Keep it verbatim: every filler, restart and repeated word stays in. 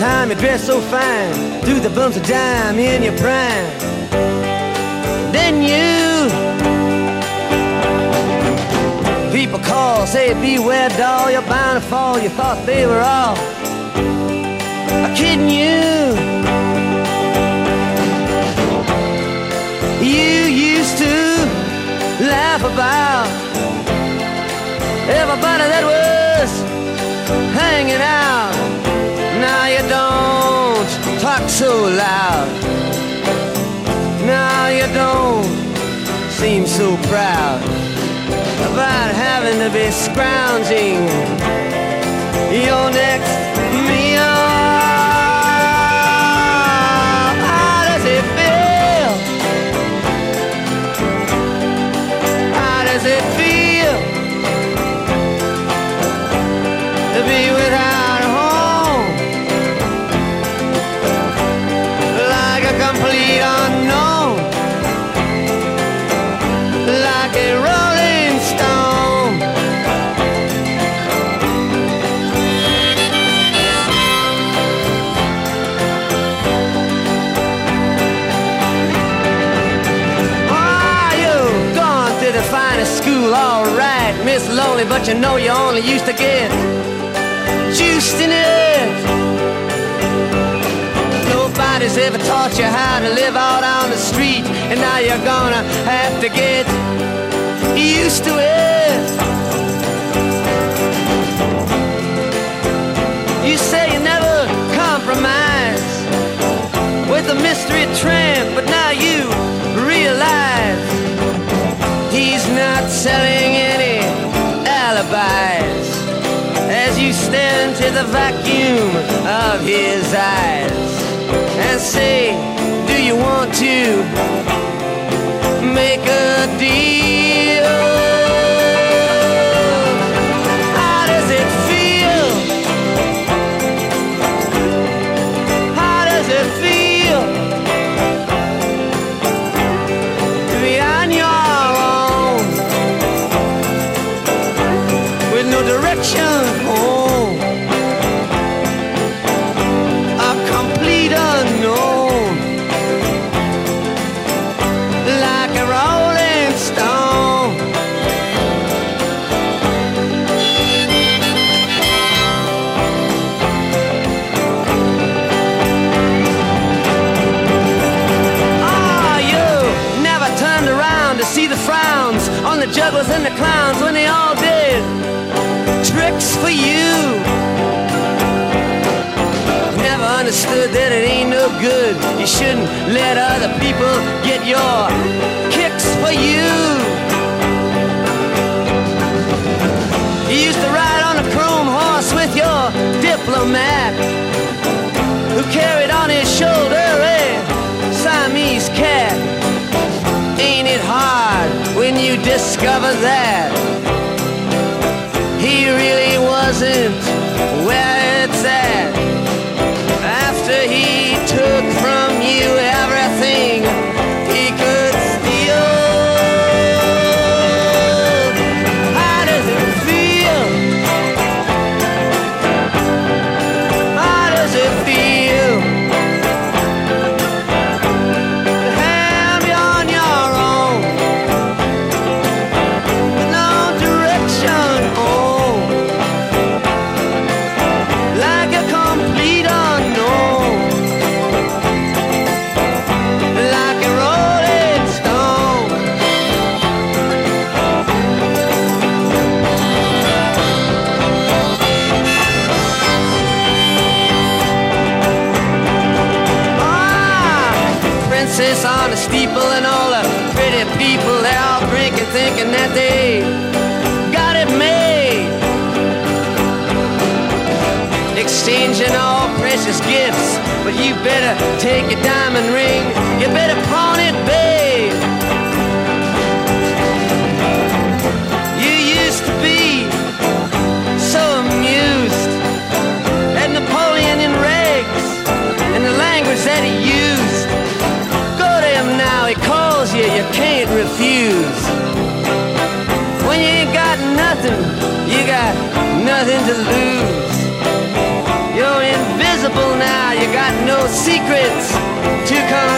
time you dress so fine, through the bumps of dime in your prime. Then you, people call, say beware doll, you're bound to fall. You thought they were all kidding you. You used to laugh about everybody that was hanging out. Now you don't talk so loud. Now you don't seem so proud about having to be scrounging your next meal. How does it feel? How does it feel to be without a home, like a complete unknown, like a rolling stone? Ah, you've gone to the finest school, all right, Miss Lonely, but you know you only used to get juiced in it. Nobody's ever taught you how to live out on the street, and now you're gonna have to get used to it. You say you never compromise with a mystery tramp, but now you realize he's not selling any alibis as you stare into the vacuum of his eyes and say, do you want to make a deal? How does it feel? How does it feel to be on your own with no direction home, a complete unknown, like a rolling stone? Ah, you never turned around to see the frowns on the jugglers and the clowns when they all did tricks for you. Never understood that it ain't no good. You shouldn't let other people get your kicks for you. You used to ride on a chrome horse with your diplomat, who carried on his shoulder a Siamese cat. Ain't it hard when you discover that he really wasn't where it's at, after he took from you everything he could steal? How does it feel? How does it feel to have you on your own with no direction home, like a complete unknown, like a rolling stone? Ah, princess on a steeple and all the pretty people, they're all drinking, thinking that they got it made, exchanging all precious gifts. But you better take your diamond ring, you better pawn it, babe. You used to be so amused at Napoleon in rags and the language that he used. Go to him now, he calls you, you can't refuse. When you ain't got nothing, you got nothing to lose. You're invisible simple now. You got no secrets to come